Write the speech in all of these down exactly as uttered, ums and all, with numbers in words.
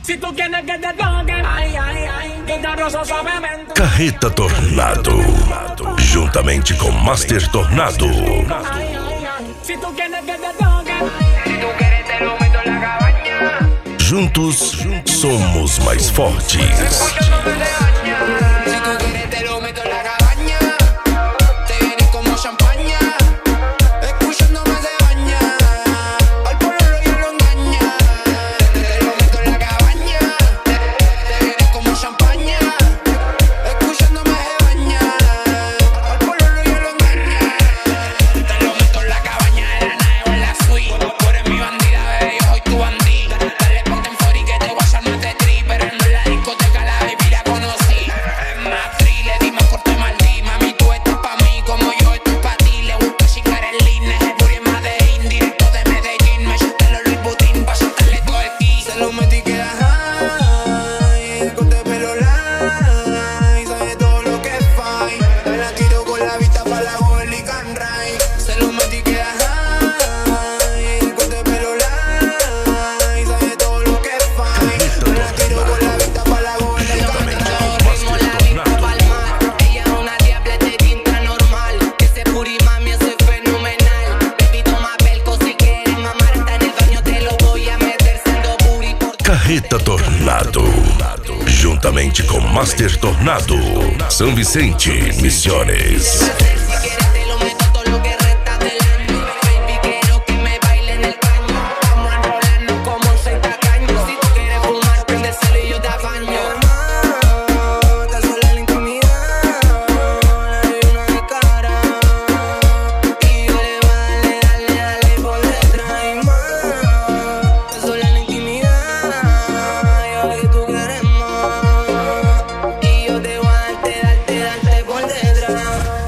Si tú quieres que te toque, ay, ay, ay, que te rozo suavemente. Carreta Tornado, juntamente com Master Tornado. Ay, ay, ay, si tú quieres que te toque, Si tú quieres te lo meto en la cabaña. Juntos somos mais fortes. Escucha, no me regaña. Si tú quieres te lo meto en la cabaña. Te vienes como champaña. Escuchando no se baña. Al pueblo yo lo engaña. Te lo meto en la cabaña. Te vienes como champaña. Escuchando no se baña. Al pueblo yo lo engaña. Te lo meto en la cabaña, en la nave o en la suite. Tú eres mi bandida, bebé, yo soy tu bandida. Dale ponte en fori que te voy a hacer más de tri. Pero no en la discoteca la baby la conocí. Es más tri, le dimos corte maldí. Mami, tú estás pa' mí como yo estoy pa' ti. Le gusta chingar el line, es el booty más de indirecto de Medellín. Me chuté los Louis Vuitton pa' soltarle todo el kit. Se lo metí que high, el corte pelo light. Sabe todo lo que es fine. Me la tiro con la vista pa' la Golly Can Ride. Se lo metí que high, el corte pelo light. Sabe todo lo que es fine. Me la tiro con la vista pa' la Golly Can Ride. Ritmo la vista pa'l mar. Ella es una diabla de tinta normal. Que ese puri mami eso es fenomenal. Baby toma pelco si quieres mamar. Hasta en el baño te lo voy a meter siendo puri por Carreta Tornado, juntamente com Master Tornado, São Vicente, Misiones. Si quieres te lo meto todo lo que resta del año. Baby quiero que me baile en el caño. Vamos a enrolarnos como un seis tacaños. Si tú quieres fumar prendeselo y yo te apaño. Estás sola en la intimidad. Hay una de cara. Y yo le voy a darle, darle, darle por detrás y más. Estás sola en la intimidad. Yo lo que tú quieres más. Y yo te voy a darte, darte, darte por detrás.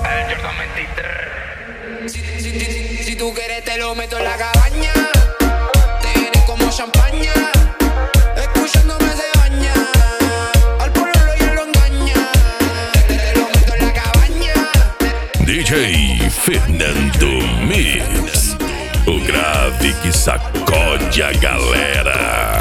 Si, si, si, si tú quieres te lo meto en la cabaña. Te vienes como champaña. Escuchándome se baña. Al pueblo yo lo engaña. Te, te lo meto en la cabaña. D J Fernando Mix, o grave que sacode a galera.